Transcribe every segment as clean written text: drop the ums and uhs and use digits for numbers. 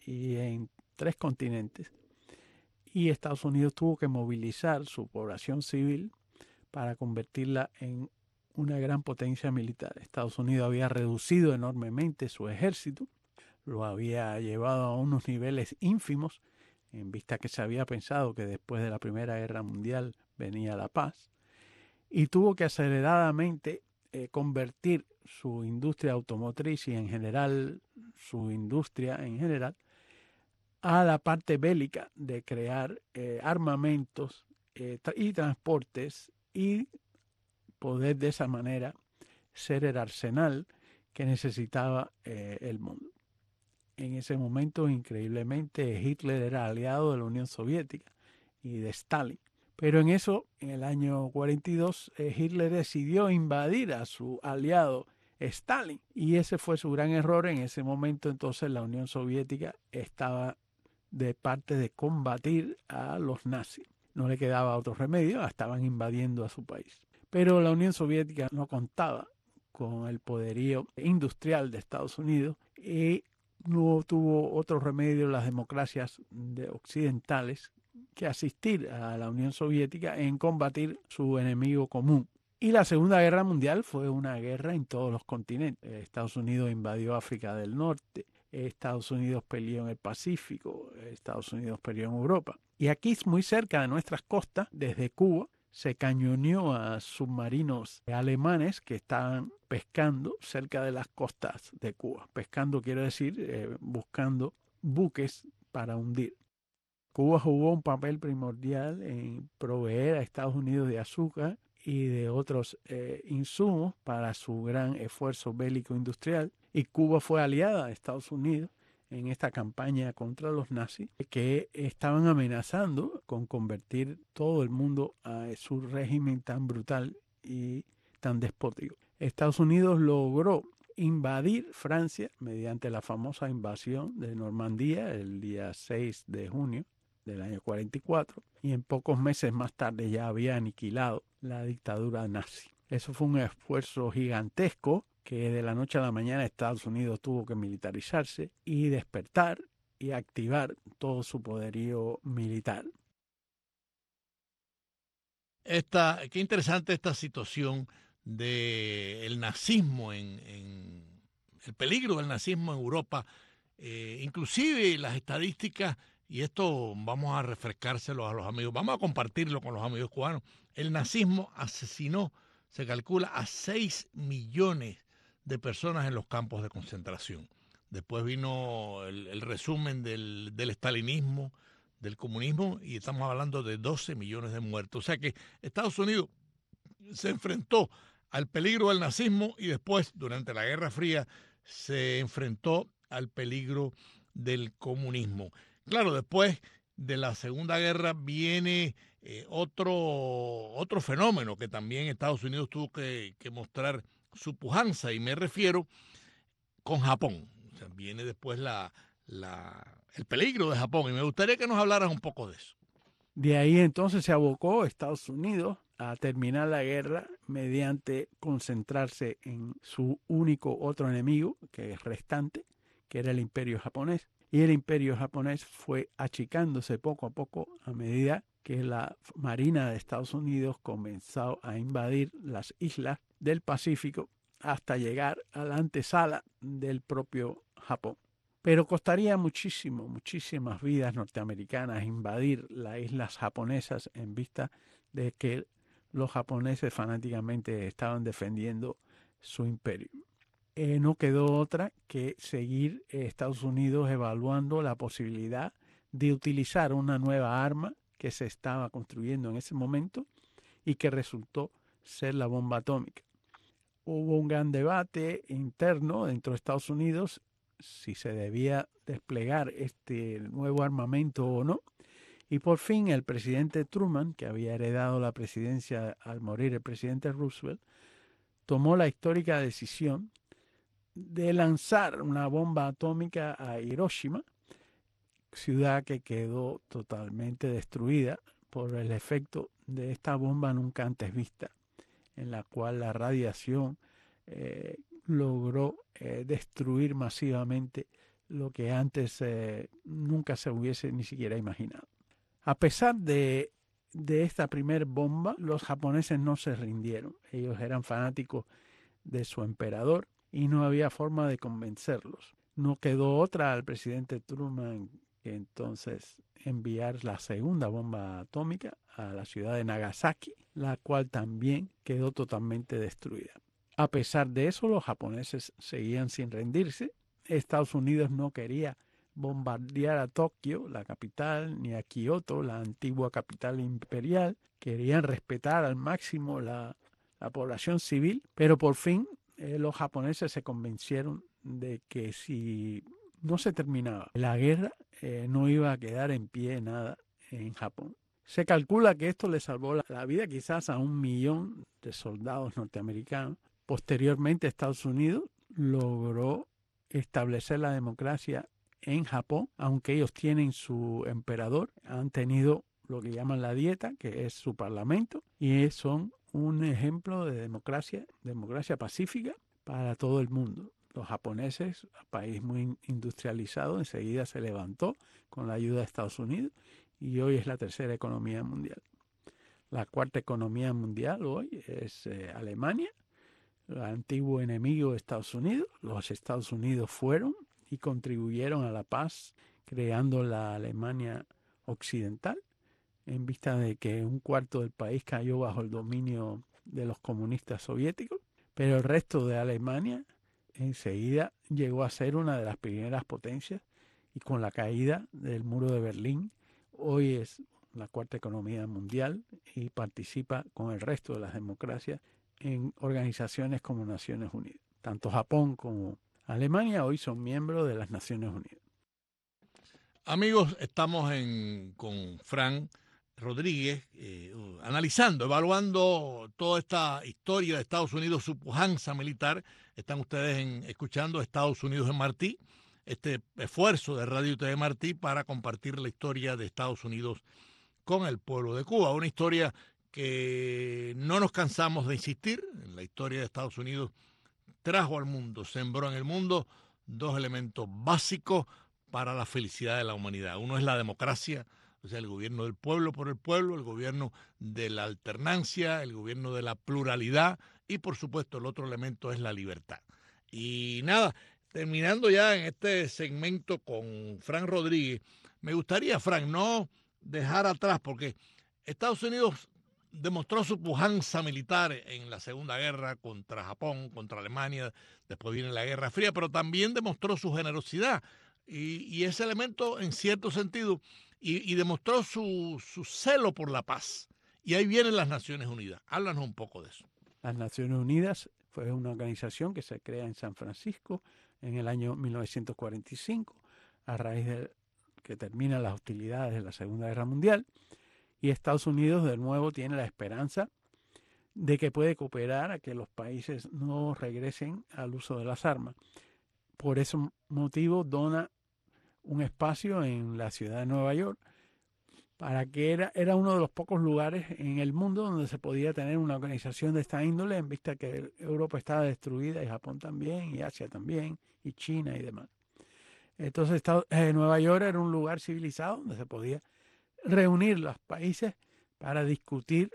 y en 3 continentes. Y Estados Unidos tuvo que movilizar su población civil para convertirla en una gran potencia militar. Estados Unidos había reducido enormemente su ejército, lo había llevado a unos niveles ínfimos, en vista que se había pensado que después de la Primera Guerra Mundial venía la paz, y tuvo que aceleradamente convertir su industria automotriz y en general su industria en general a la parte bélica de crear armamentos y transportes y poder de esa manera ser el arsenal que necesitaba el mundo. En ese momento, increíblemente, Hitler era aliado de la Unión Soviética y de Stalin. Pero en eso, en el año 42, Hitler decidió invadir a su aliado Stalin. Y ese fue su gran error. En ese momento, entonces, la Unión Soviética estaba de parte de combatir a los nazis. No le quedaba otro remedio, estaban invadiendo a su país. Pero la Unión Soviética no contaba con el poderío industrial de Estados Unidos y no tuvo otro remedio las democracias occidentales que asistir a la Unión Soviética en combatir su enemigo común. Y la Segunda Guerra Mundial fue una guerra en todos los continentes. Estados Unidos invadió África del Norte, Estados Unidos peleó en el Pacífico, Estados Unidos peleó en Europa. Y aquí, muy cerca de nuestras costas, desde Cuba, se cañoneó a submarinos alemanes que estaban pescando cerca de las costas de Cuba. Pescando quiero decir buscando buques para hundir. Cuba jugó un papel primordial en proveer a Estados Unidos de azúcar y de otros insumos para su gran esfuerzo bélico industrial. Y Cuba fue aliada de Estados Unidos en esta campaña contra los nazis, que estaban amenazando con convertir todo el mundo a su régimen tan brutal y tan despótico. Estados Unidos logró invadir Francia mediante la famosa invasión de Normandía el día 6 de junio del año 44, y en pocos meses más tarde ya había aniquilado la dictadura nazi. Eso fue un esfuerzo gigantesco que de la noche a la mañana Estados Unidos tuvo que militarizarse y despertar y activar todo su poderío militar. Qué interesante esta situación del nazismo, el peligro del nazismo en Europa, inclusive las estadísticas, y esto vamos a refrescárselo a los amigos, vamos a compartirlo con los amigos cubanos. El nazismo asesinó, se calcula, a 6 millones de personas en los campos de concentración. Después vino el resumen del estalinismo, del comunismo, y estamos hablando de 12 millones de muertos. O sea que Estados Unidos se enfrentó al peligro del nazismo y después, durante la Guerra Fría, se enfrentó al peligro del comunismo. Claro, después de la Segunda Guerra viene otro fenómeno que también Estados Unidos tuvo que mostrar su pujanza, y me refiero con Japón. O sea, viene después el peligro de Japón, y me gustaría que nos hablaras un poco de eso. De ahí entonces se abocó Estados Unidos a terminar la guerra mediante concentrarse en su único otro enemigo, que es restante, que era el imperio japonés. Y el imperio japonés fue achicándose poco a poco a medida que la Marina de Estados Unidos comenzó a invadir las islas del Pacífico hasta llegar a la antesala del propio Japón. Pero costaría muchísimo, muchísimas vidas norteamericanas invadir las islas japonesas en vista de que los japoneses fanáticamente estaban defendiendo su imperio. No quedó otra que seguir Estados Unidos evaluando la posibilidad de utilizar una nueva arma que se estaba construyendo en ese momento y que resultó ser la bomba atómica. Hubo un gran debate interno dentro de Estados Unidos si se debía desplegar este nuevo armamento o no. Y por fin el presidente Truman, que había heredado la presidencia al morir el presidente Roosevelt, tomó la histórica decisión de lanzar una bomba atómica a Hiroshima, ciudad que quedó totalmente destruida por el efecto de esta bomba nunca antes vista, en la cual la radiación logró destruir masivamente lo que antes nunca se hubiese ni siquiera imaginado. A pesar de esta primer bomba, los japoneses no se rindieron. Ellos eran fanáticos de su emperador y no había forma de convencerlos. No quedó otra al presidente Truman que entonces enviar la segunda bomba atómica a la ciudad de Nagasaki, la cual también quedó totalmente destruida. A pesar de eso, los japoneses seguían sin rendirse. Estados Unidos no quería bombardear a Tokio, la capital, ni a Kioto, la antigua capital imperial. Querían respetar al máximo la población civil, pero por fin los japoneses se convencieron de que si no se terminaba la guerra, no iba a quedar en pie nada en Japón. Se calcula que esto le salvó la vida quizás a 1 millón de soldados norteamericanos. Posteriormente, Estados Unidos logró establecer la democracia en Japón, aunque ellos tienen su emperador, han tenido lo que llaman la dieta, que es su parlamento, y son un ejemplo de democracia pacífica para todo el mundo. Los japoneses, país muy industrializado, enseguida se levantó con la ayuda de Estados Unidos y hoy es la tercera economía mundial. La cuarta economía mundial hoy es Alemania, el antiguo enemigo de Estados Unidos. Los Estados Unidos fueron y contribuyeron a la paz creando la Alemania occidental, en vista de que un cuarto del país cayó bajo el dominio de los comunistas soviéticos, pero el resto de Alemania enseguida llegó a ser una de las primeras potencias y con la caída del muro de Berlín, hoy es la cuarta economía mundial y participa con el resto de las democracias en organizaciones como Naciones Unidas. Tanto Japón como Alemania hoy son miembros de las Naciones Unidas. Amigos, estamos con Fran Rodríguez, analizando, evaluando toda esta historia de Estados Unidos, su pujanza militar. Están ustedes escuchando Estados Unidos en Martí, este esfuerzo de Radio TV Martí para compartir la historia de Estados Unidos con el pueblo de Cuba. Una historia que no nos cansamos de insistir. En la historia de Estados Unidos trajo al mundo, sembró en el mundo dos elementos básicos para la felicidad de la humanidad. Uno es la democracia, o sea, el gobierno del pueblo por el pueblo, el gobierno de la alternancia, el gobierno de la pluralidad y, por supuesto, el otro elemento es la libertad. Y nada, terminando ya en este segmento con Fran Rodríguez, me gustaría, Fran, no dejar atrás, porque Estados Unidos demostró su pujanza militar en la Segunda Guerra contra Japón, contra Alemania, después viene la Guerra Fría, pero también demostró su generosidad y ese elemento en cierto sentido, y demostró su celo por la paz. Y ahí vienen las Naciones Unidas. Háblanos un poco de eso. Las Naciones Unidas fue una organización que se crea en San Francisco en el año 1945, a raíz de que terminan las hostilidades de la Segunda Guerra Mundial, y Estados Unidos de nuevo tiene la esperanza de que puede cooperar a que los países no regresen al uso de las armas. Por ese motivo dona un espacio en la ciudad de Nueva York para que era uno de los pocos lugares en el mundo donde se podía tener una organización de esta índole, en vista que Europa estaba destruida y Japón también y Asia también y China y demás. Entonces Nueva York era un lugar civilizado donde se podía reunir los países para discutir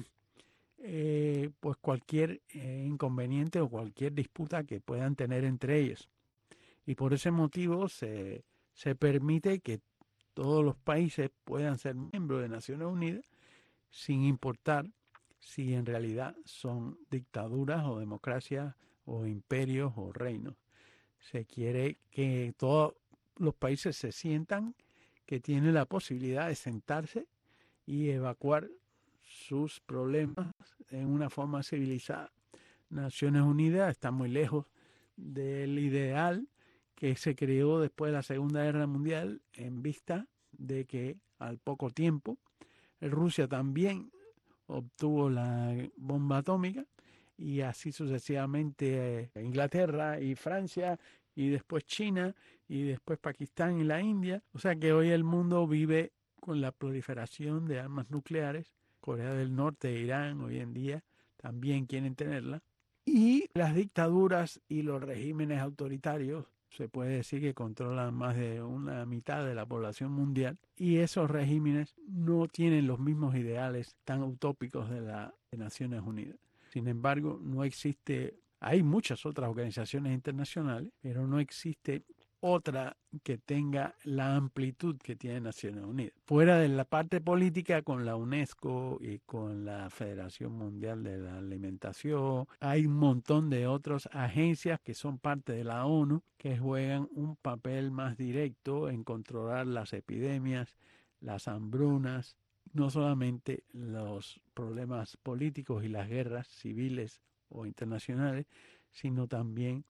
pues cualquier inconveniente o cualquier disputa que puedan tener entre ellos. Y por ese motivo se permite que todos los países puedan ser miembros de Naciones Unidas sin importar si en realidad son dictaduras o democracias o imperios o reinos. Se quiere que todos los países se sientan que tienen la posibilidad de sentarse y evacuar sus problemas en una forma civilizada. Naciones Unidas está muy lejos del ideal que se creó después de la Segunda Guerra Mundial, en vista de que al poco tiempo Rusia también obtuvo la bomba atómica y así sucesivamente Inglaterra y Francia y después China y después Pakistán y la India. O sea que hoy el mundo vive con la proliferación de armas nucleares. Corea del Norte e Irán hoy en día también quieren tenerla. Y las dictaduras y los regímenes autoritarios se puede decir que controlan más de una mitad de la población mundial, y esos regímenes no tienen los mismos ideales tan utópicos de las Naciones Unidas. Sin embargo, no existe, hay muchas otras organizaciones internacionales, pero no existe otra que tenga la amplitud que tiene Naciones Unidas. Fuera de la parte política, con la UNESCO y con la Federación Mundial de la Alimentación, hay un montón de otras agencias que son parte de la ONU que juegan un papel más directo en controlar las epidemias, las hambrunas, no solamente los problemas políticos y las guerras civiles o internacionales, sino también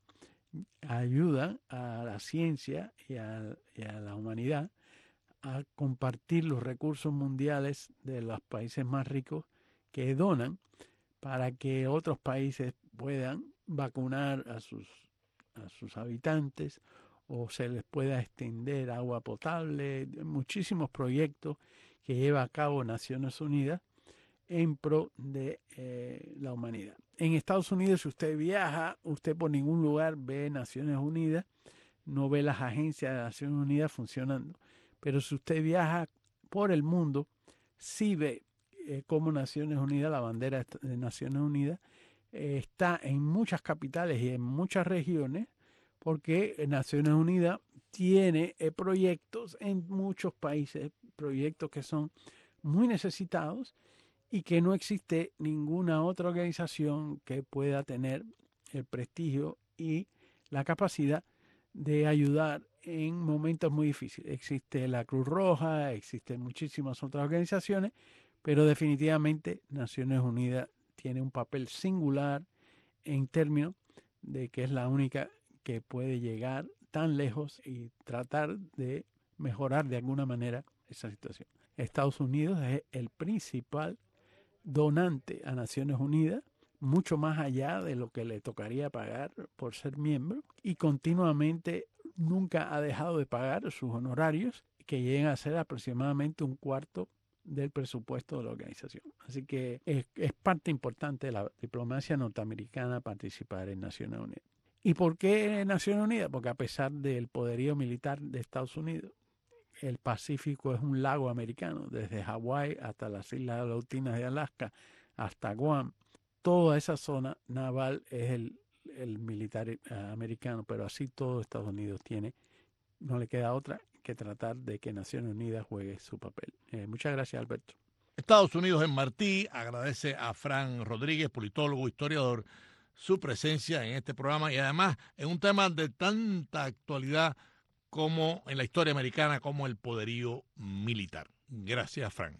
ayuda a la ciencia y a la humanidad a compartir los recursos mundiales de los países más ricos que donan para que otros países puedan vacunar a sus habitantes o se les pueda extender agua potable, muchísimos proyectos que lleva a cabo Naciones Unidas en pro de la humanidad. En Estados Unidos, si usted viaja, usted por ningún lugar ve Naciones Unidas, no ve las agencias de Naciones Unidas funcionando. Pero si usted viaja por el mundo, sí ve cómo Naciones Unidas, la bandera de Naciones Unidas, está en muchas capitales y en muchas regiones, porque Naciones Unidas tiene proyectos en muchos países, proyectos que son muy necesitados, y que no existe ninguna otra organización que pueda tener el prestigio y la capacidad de ayudar en momentos muy difíciles. Existe la Cruz Roja, existen muchísimas otras organizaciones, pero definitivamente Naciones Unidas tiene un papel singular en términos de que es la única que puede llegar tan lejos y tratar de mejorar de alguna manera esa situación. Estados Unidos es el principal donante a Naciones Unidas, mucho más allá de lo que le tocaría pagar por ser miembro, y continuamente nunca ha dejado de pagar sus honorarios, que llegan a ser aproximadamente un cuarto del presupuesto de la organización. Así que es parte importante de la diplomacia norteamericana participar en Naciones Unidas. ¿Y por qué Naciones Unidas? Porque a pesar del poderío militar de Estados Unidos, el Pacífico es un lago americano, desde Hawái hasta las Islas Aleutianas de Alaska, hasta Guam. Toda esa zona naval es el militar americano, pero así todo Estados Unidos tiene. No le queda otra que tratar de que Naciones Unidas juegue su papel. Muchas gracias, Alberto. Estados Unidos en Martí agradece a Fran Rodríguez, politólogo, historiador, su presencia en este programa y además en un tema de tanta actualidad como en la historia americana, como el poderío militar. Gracias, Fran.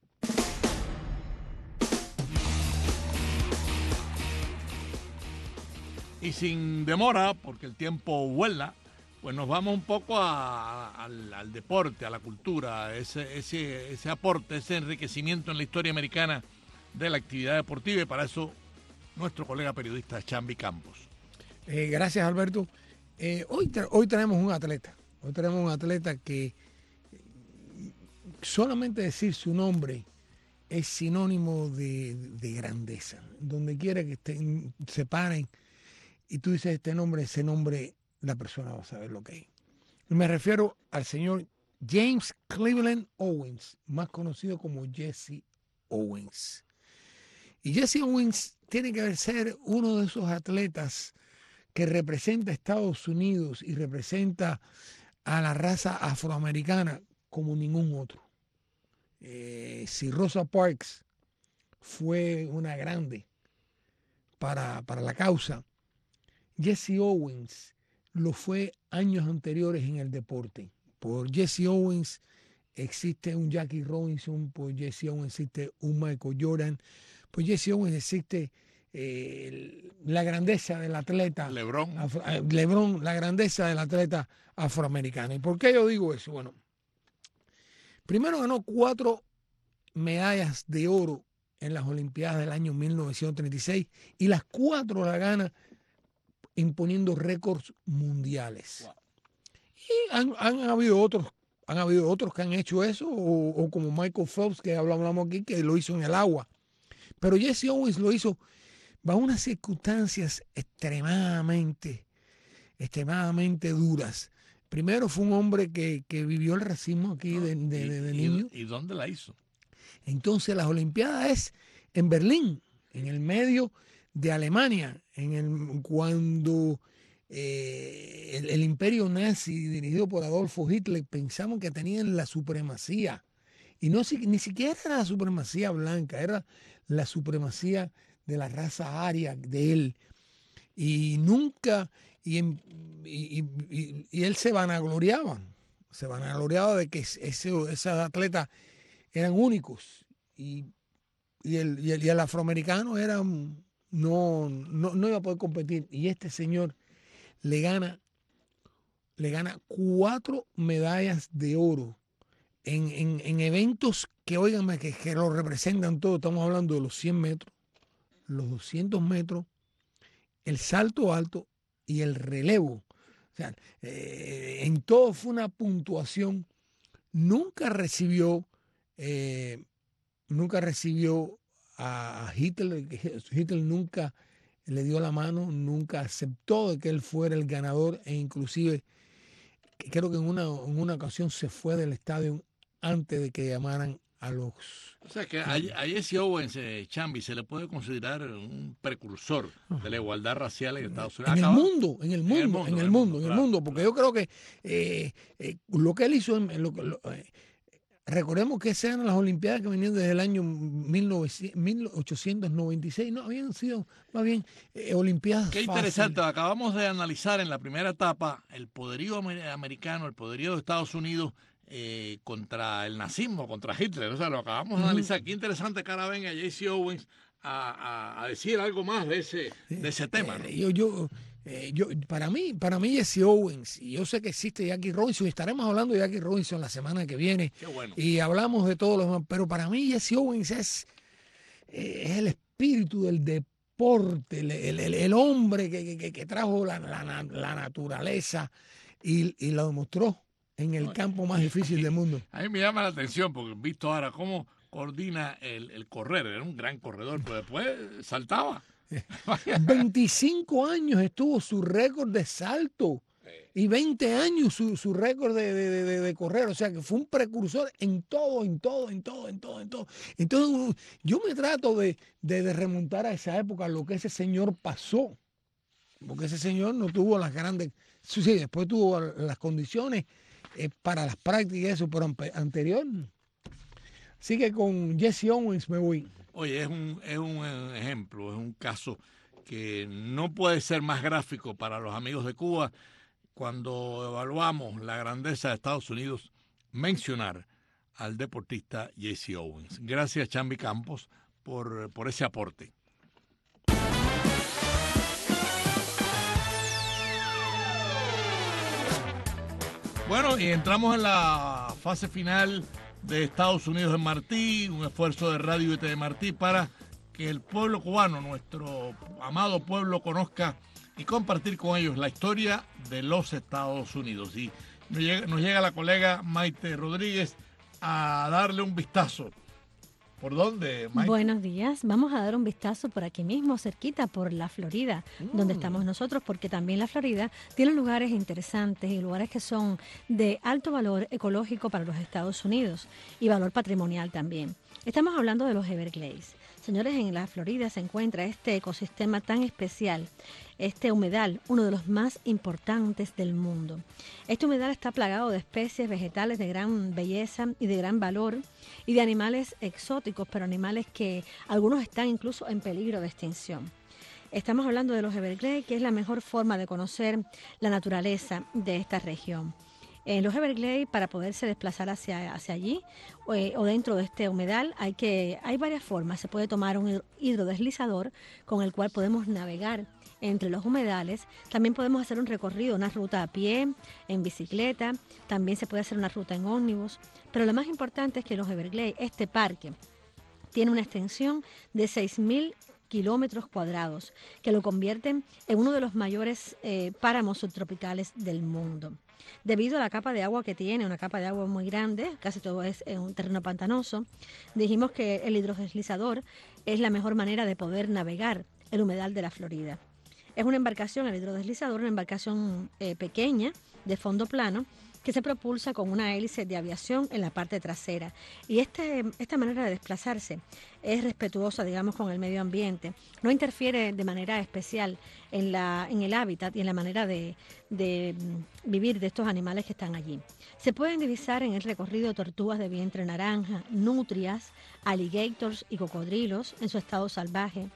Y sin demora, porque el tiempo vuela, pues nos vamos un poco al deporte, a la cultura, ese aporte, ese enriquecimiento en la historia americana de la actividad deportiva, y para eso nuestro colega periodista Chambi Campos. Gracias, Alberto. Hoy tenemos un atleta. Hoy tenemos un atleta que solamente decir su nombre es sinónimo de grandeza. Donde quiera que estén, se paren y tú dices este nombre, ese nombre, la persona va a saber lo que es. Me refiero al señor James Cleveland Owens, más conocido como Jesse Owens. Y Jesse Owens tiene que ser uno de esos atletas que representa a Estados Unidos y representa a la raza afroamericana como ningún otro. Si Rosa Parks fue una grande para la causa, Jesse Owens lo fue años anteriores en el deporte. Por Jesse Owens existe un Jackie Robinson, por Jesse Owens existe un Michael Jordan, por Jesse Owens existe la grandeza del atleta LeBron, la grandeza del atleta afroamericano. ¿Y por qué yo digo eso? Bueno, primero ganó 4 medallas de oro en las Olimpiadas del año 1936 y las 4 las gana imponiendo récords mundiales. Wow. Y han habido otros que han hecho eso, o como Michael Phelps, que hablamos aquí, que lo hizo en el agua. Pero Jesse Owens lo hizo bajo unas circunstancias extremadamente extremadamente duras. Primero fue un hombre que vivió el racismo aquí de niño. ¿Y dónde la hizo? Entonces las Olimpiadas es en Berlín, en el medio de Alemania, cuando el imperio nazi dirigido por Adolfo Hitler pensamos que tenían la supremacía. Y ni siquiera era la supremacía blanca, era la supremacía de la raza aria de él. Y nunca, y él se vanagloriaba de que esos atletas eran únicos. Y el afroamericano no iba a poder competir. Y este señor le gana 4 medallas de oro en eventos que, óiganme, que lo representan todo. Estamos hablando de los 100 metros, los 200 metros, el salto alto y el relevo. O sea, en todo fue una puntuación. Nunca recibió a Hitler. Hitler nunca le dio la mano, nunca aceptó de que él fuera el ganador, e inclusive creo que en una ocasión se fue del estadio antes de que llamaran a los... O sea que a Jesse Owens, Chambi, se le puede considerar un precursor de la igualdad racial en Estados Unidos. En el mundo, porque yo creo que lo que él hizo, recordemos que esas eran las Olimpiadas que venían desde el año 1896, no habían sido más bien Olimpiadas Qué interesante, acabamos de analizar en la primera etapa el poderío americano, el poderío de Estados Unidos contra el nazismo, contra Hitler. O sea, lo acabamos de analizar. Qué interesante que ahora venga Jesse Owens a decir algo más de ese tema, ¿no? Para mí Jesse Owens, y yo sé que existe Jackie Robinson, y estaremos hablando de Jackie Robinson la semana que viene. Qué bueno. Y hablamos de todos los demás, pero para mí Jesse Owens es el espíritu del deporte, el hombre que trajo la naturaleza y lo demostró en el campo más difícil del mundo. A mí me llama la atención porque he visto ahora cómo coordina el correr. Era un gran corredor, pero después saltaba. 25 años estuvo su récord de salto y 20 años su récord de correr. O sea que fue un precursor en todo. Entonces yo me trato de remontar a esa época, lo que ese señor pasó. Porque ese señor no tuvo las grandes... Sí, después tuvo las condiciones para las prácticas y eso, pero anterior. Así que con Jesse Owens me voy. Oye, es un ejemplo, es un caso que no puede ser más gráfico para los amigos de Cuba cuando evaluamos la grandeza de Estados Unidos, mencionar al deportista Jesse Owens. Gracias, Chambi Campos, por ese aporte. Bueno, y entramos en la fase final de Estados Unidos en Martí, un esfuerzo de Radio UT de Martí para que el pueblo cubano, nuestro amado pueblo, conozca y compartir con ellos la historia de los Estados Unidos. Y nos llega la colega Maite Rodríguez a darle un vistazo. ¿Por dónde, Maite? Buenos días. Vamos a dar un vistazo por aquí mismo, cerquita, por la Florida, donde estamos nosotros, porque también la Florida tiene lugares interesantes y lugares que son de alto valor ecológico para los Estados Unidos y valor patrimonial también. Estamos hablando de los Everglades. Señores, en la Florida se encuentra este ecosistema tan especial, este humedal, uno de los más importantes del mundo. Este humedal está plagado de especies vegetales de gran belleza y de gran valor y de animales exóticos, pero animales que algunos están incluso en peligro de extinción. Estamos hablando de los Everglades, que es la mejor forma de conocer la naturaleza de esta región. En los Everglades, para poderse desplazar hacia allí o dentro de este humedal, hay varias formas. Se puede tomar un hidrodeslizador con el cual podemos navegar entre los humedales. También podemos hacer un recorrido, una ruta a pie, en bicicleta. También se puede hacer una ruta en ómnibus. Pero lo más importante es que los Everglades, este parque, tiene una extensión de 6.000 kilómetros cuadrados, que lo convierten en uno de los mayores páramos subtropicales del mundo. Debido a la capa de agua que tiene, una capa de agua muy grande, casi todo es un terreno pantanoso, dijimos que el hidrodeslizador es la mejor manera de poder navegar el humedal de la Florida. Es una embarcación, el hidrodeslizador, una embarcación pequeña, de fondo plano, que se propulsa con una hélice de aviación en la parte trasera. Y esta manera de desplazarse es respetuosa, digamos, con el medio ambiente. No interfiere de manera especial en el hábitat y en la manera de vivir de estos animales que están allí. Se pueden divisar en el recorrido tortugas de vientre naranja, nutrias, alligators y cocodrilos en su estado salvaje,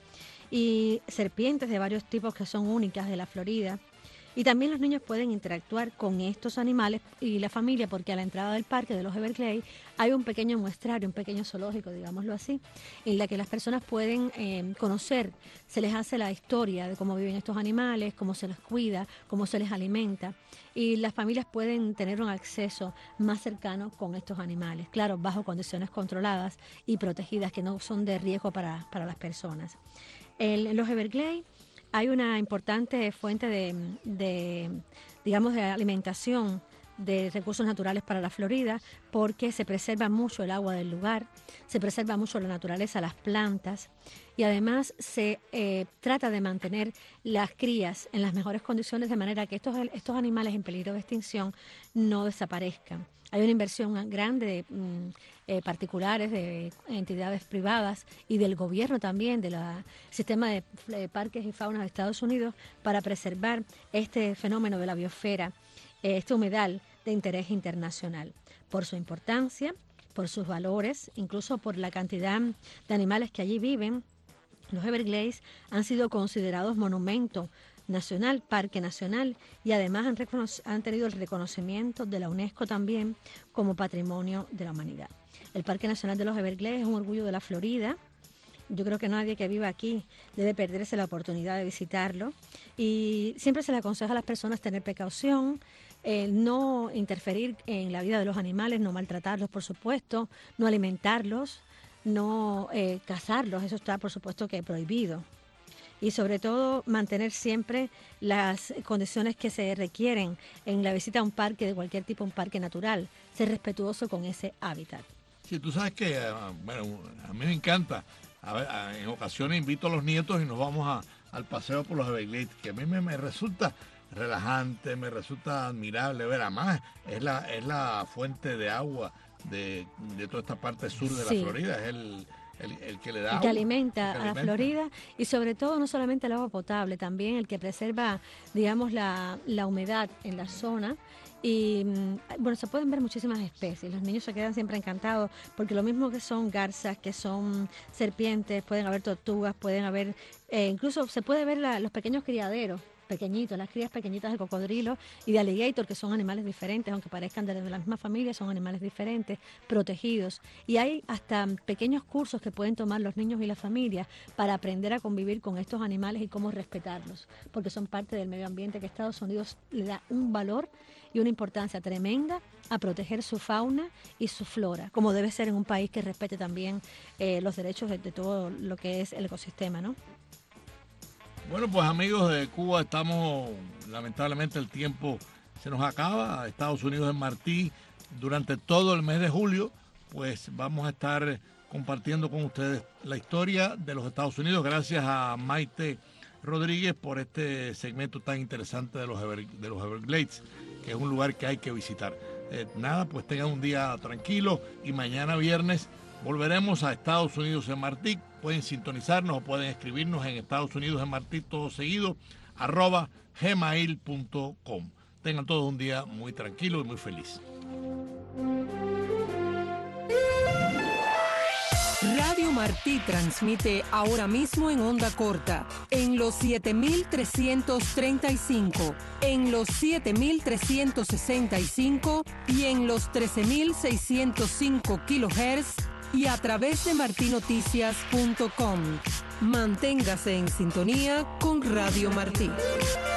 y serpientes de varios tipos que son únicas de la Florida. Y también los niños pueden interactuar con estos animales y la familia, porque a la entrada del parque de los Everglades hay un pequeño muestrario, un pequeño zoológico, digámoslo así, en la que las personas pueden conocer, se les hace la historia de cómo viven estos animales, cómo se los cuida, cómo se les alimenta, y las familias pueden tener un acceso más cercano con estos animales, claro, bajo condiciones controladas y protegidas que no son de riesgo para las personas. En los Everglades hay una importante fuente digamos, de alimentación de recursos naturales para la Florida, porque se preserva mucho el agua del lugar, se preserva mucho la naturaleza, las plantas, y además se trata de mantener las crías en las mejores condiciones, de manera que estos animales en peligro de extinción no desaparezcan. Hay una inversión grande de particulares, de entidades privadas y del gobierno también, del sistema de parques y fauna de Estados Unidos, para preservar este fenómeno de la biosfera, este humedal de interés internacional, por su importancia, por sus valores, incluso por la cantidad de animales que allí viven. Los Everglades han sido considerados monumento nacional, parque nacional, y además han tenido el reconocimiento de la UNESCO también como patrimonio de la humanidad. El Parque Nacional de los Everglades es un orgullo de la Florida. Yo creo que nadie que viva aquí debe perderse la oportunidad de visitarlo, y siempre se le aconseja a las personas tener precaución, no interferir en la vida de los animales, no maltratarlos, por supuesto, no alimentarlos, no cazarlos, eso está por supuesto que prohibido. Y sobre todo mantener siempre las condiciones que se requieren en la visita a un parque de cualquier tipo, un parque natural, ser respetuoso con ese hábitat. Sí, tú sabes que, bueno, a mí me encanta. En ocasiones invito a los nietos y nos vamos al paseo por los Everglades, que a mí me resulta relajante, me resulta admirable ver. Además, es la fuente de agua de toda esta parte sur de la Florida, es el que le da agua, que alimenta a la Florida, y sobre todo no solamente el agua potable, también el que preserva, digamos, la humedad en la zona. Y bueno, se pueden ver muchísimas especies. Los niños se quedan siempre encantados, porque lo mismo que son garzas, que son serpientes, pueden haber tortugas, pueden haber, incluso se puede ver los pequeños criaderos pequeñitos, las crías pequeñitas de cocodrilo y de alligator, que son animales diferentes, aunque parezcan de la misma familia, son animales diferentes, protegidos. Y hay hasta pequeños cursos que pueden tomar los niños y las familias para aprender a convivir con estos animales y cómo respetarlos, porque son parte del medio ambiente, que Estados Unidos le da un valor y una importancia tremenda a proteger su fauna y su flora, como debe ser en un país que respete también los derechos de todo lo que es el ecosistema, ¿no? Bueno, pues amigos de Cuba, lamentablemente el tiempo se nos acaba. Estados Unidos en Martí, durante todo el mes de julio, pues vamos a estar compartiendo con ustedes la historia de los Estados Unidos. Gracias a Maite Rodríguez por este segmento tan interesante de los Everglades, que es un lugar que hay que visitar. Nada, pues tengan un día tranquilo, y mañana viernes volveremos a Estados Unidos en Martí. Pueden sintonizarnos o pueden escribirnos en Estados Unidos en Martí, todo seguido, @gmail.com. Tengan todos un día muy tranquilo y muy feliz. Radio Martí transmite ahora mismo en onda corta, en los 7.335, en los 7.365 y en los 13.605 kHz, y a través de martinoticias.com. Manténgase en sintonía con Radio Martí.